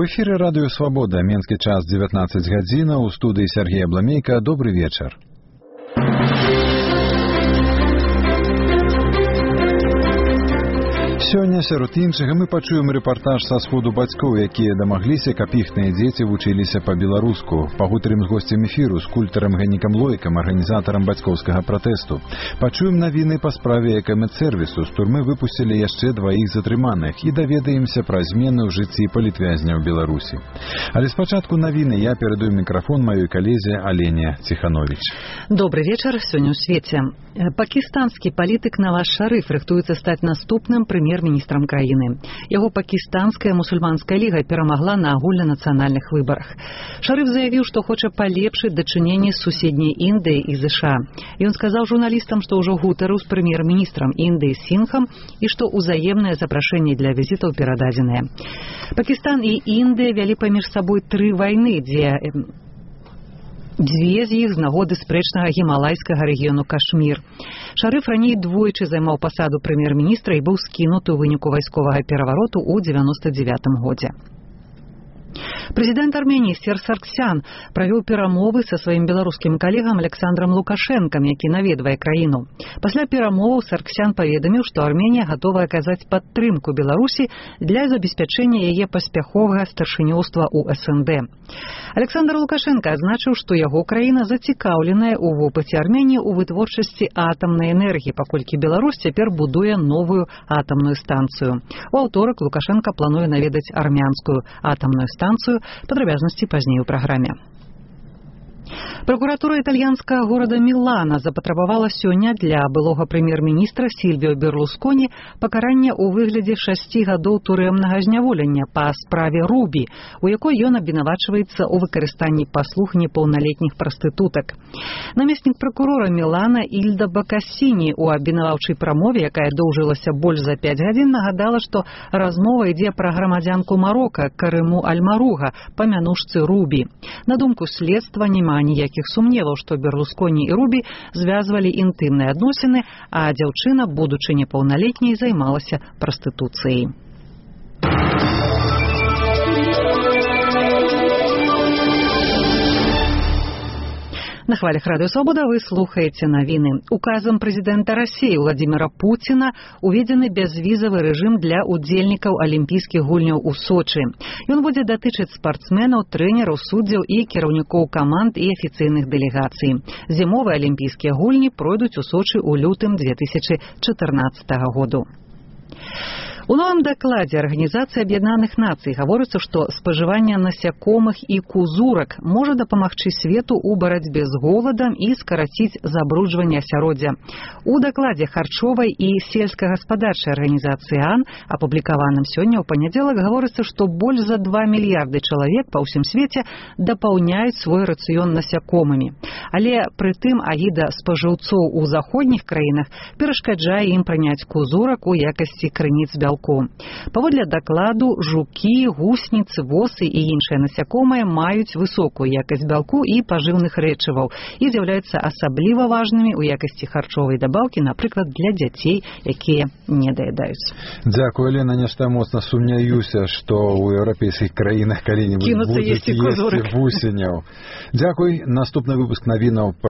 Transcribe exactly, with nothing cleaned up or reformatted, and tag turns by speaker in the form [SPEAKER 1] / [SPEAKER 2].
[SPEAKER 1] эфире радио «Свобода». Менский час девятнадцать гадзінаў. У студии Сергей Абламейко. Добрый вечер. Сёння сярод іншага мы пачуем рэпартаж са сходу бацькоў, якія дамагліся, каб іхныя дзеці вучыліся па-беларуску. Пагутарым з госцем эфіру, скульптарам Генікам Лойкам, арганізатарам бацькоўскага пратэсту. Пачуем навіны па справе экамедсервісу. З турмы выпусцілі яшчэ дваіх затрыманых і даведаемся пра змены ў жыцці палітвязняў Беларусі. Але спачатку навіны. Я перадаю мікрафон маёй калезе Алене Ціханович.
[SPEAKER 2] Добрый вечер. Сёння ў свеце. Пакістанскі палітык Наваз Шарыф рыхтуецца стаць наступным прэм'ер-міністрам краіны. Яго пакістанская мусульманская ліга перамагла на агульнанацыянальных выбарах. Шарыф заявіў, што хоча палепшыць дачыненні з суседняй Індыяй і ЗША. Ён сказаў журналістам, што ўжо гутарыў з прэм'ер-міністрам Індыі Сінхам і што ўзаемныя запрашэнні для візітаў перададзеныя. Пакістан і Індыя вялі паміж сабой тры вайны, дзе Дзве з іх з нагоды спрэчнага гімалайскага рэгіёну Кашмір. Шарыф раней двойчы займаў пасаду прэм'ер-міністра і быў скінуты ў выніку вайсковага перавароту ў дзевяноста дзевятым годзе. Прэзідэнт Арменіі Серж Сарксян правёў перамовы са сваім беларускім калегам Александрам Лукашэнкам, які наведвае краіну. Пасля перамоваў Сарксян паведаміў, што Арменія гатова аказаць падтрымку Беларусі для забеспячэння яе паспяховага старшынёўства ў эс эн дэ. Александр Лукашенко азначыў, што яго краіна зацікаўленая ў вопыце Арменіі ў вытворчасці атамнай энергіі, паколькі Беларусь цяпер будуе новую атамную станцыю. У аўторак Лукашенко плануе наведаць армянскую атамную станцыю, падрабязнасці пазней у праграме. Прокуратура італьянскага горада Мілана запатрабавала сёння для былога прэм'ер-міністра Сільвіо Берлусконі пакарання ў выглядзе шасці гадоў турэмнага зняволення па справе Рубі, у якой ён абвінавачваецца ў выкарыстанні паслуг непаўналетніх прастытутак. Намеснік прокурора Мілана Ільда Бакассіні у абвінаваўчай прамове, якая доўжылася больш за пяць гадзін, нагадала, што размова ідзе пра грамадзянку Марока Карыму Аль-Маруга па мянушцы Рубі. На думку следства, няма ніякіх сумневаў, што Берлусконі і Рубі звязвалі інтымныя адносіны, а дзяўчына, будучы непаўналетняй, займалася прастытуцыяй. На хвалях радио «Свобода» вы слухаете навіны. Указом президента России Владимира Путина уведзены бязвізавы рэжым для удзельнікаў алімпійскіх гульняў у Сочы. Ён будзе датычыць спартсменаў, трэнераў, суддзяў і кіраўнікоў каманд і афіцыйных дэлегацый. Зімовыя алімпійскія гульні пройдуць у Сочы ў лютым две тысячи чатырнаццатага году. У новым дакладзе Арганізацыі Аб'яднаных Нацый гаворыцца, што спажыванне насякомых і кузурак можа дапамагчы свету ў барацьбе з голадам і скараціць забруджванне асяроддзя. У дакладзе харчовай і сельскагаспадарчай арганізацыі АН, апублікаваным сёння ў панядзелак, гаворыцца, што больш за два мільярды чалавек па ўсім свеце дапаўняюць свой рацыён насякомымі. Але прытым агіда спажыўцоў у заходніх краінах перашкаджае ім прыняць кузурак у якасці крыніц бялку. Паводле дакладу, жукі, гусніцы, восы і іншыя насякомыя маюць высокую якасць бялку і пажыўных рэчываў і з'яўляюцца асабліва важнымі ў якасці харчовай дабаўкі, напрыклад, для дзяцей, якія не даядаюць.
[SPEAKER 1] Дзякую, Лена, нешта моцна сумняюся, што ў еўрапейскіх краінах калі-небудзь будуць есці вусеняў. Дзякуй. Наступны выпуск навінаў